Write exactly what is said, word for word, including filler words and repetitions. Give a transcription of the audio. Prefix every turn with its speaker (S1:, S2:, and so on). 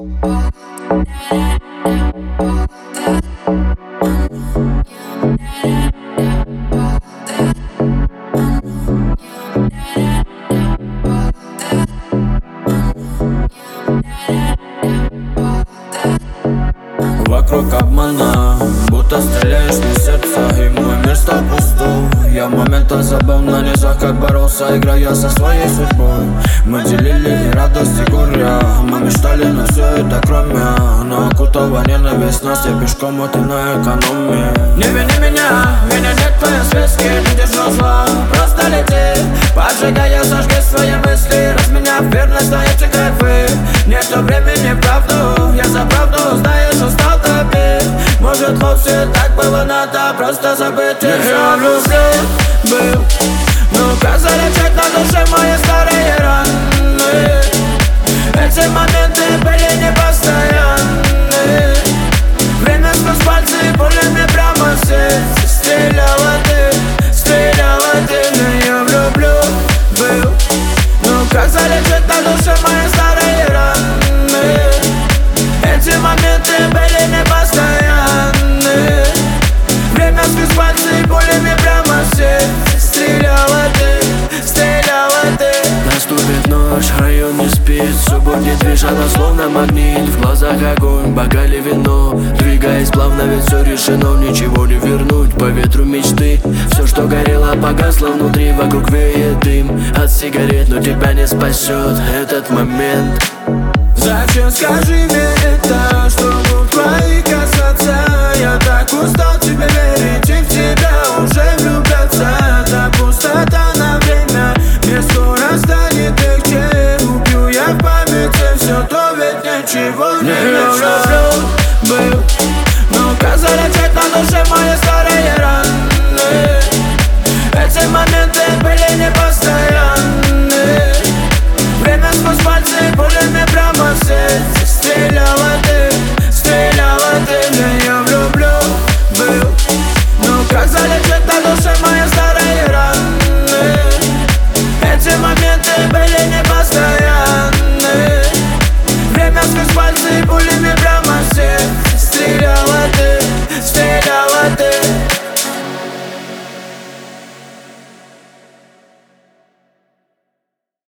S1: Вокруг обмана, будто стреляешь мне в сердце, и мой мир стал пустым. Я в моментах забыл на низах, как боролся, играя со своей судьбой. Мы делили и радость, и горя, мы мечтали на все это кроме. Но окутала ненависть нас, я пешком, а ты на экономии. Не вини меня, меня нет в твоей связке, не держу зла, просто лети. Поджигая, сожги свои мысли, разменяв верность на эти кайфы. Нету времени, правду, я за правду, знаешь, устал топить. Может, вовсе так было надо, просто забыть и все. Я влюблен был, ну-ка залечить на душе мои старые раны. Эти моменты были непостоянны. Время сквозь пальцы пулями прямо в сердце. Стреляла ты, стреляла ты, но я влюблен был. Ну-ка залечить на душе мои старые раны. Эти моменты были непостоянны. Время сквозь пальцы пулями прямо в сердце. Стреляла ты, стреляла ты.
S2: Наступит ночь, район не спит, все будет движено, словно магнит. В глазах огонь, в бокале вино, двигаясь плавно, ведь все решено. Ничего не вернуть по ветру мечты. Все, что горело, погасло внутри, вокруг веет дым от сигарет, но тебя не спасет этот момент.
S1: Зачем, скажи мне это, что губ твои касаться? Я так устал тебе верить и в тебя уже влюбляться. Эта пустота на время мне скоро станет легче. Убью я в памяти все, то ведь ничего не влюблен был. Ну-ка залечить на душе мои старые раны. Эти моменты были не постоянны.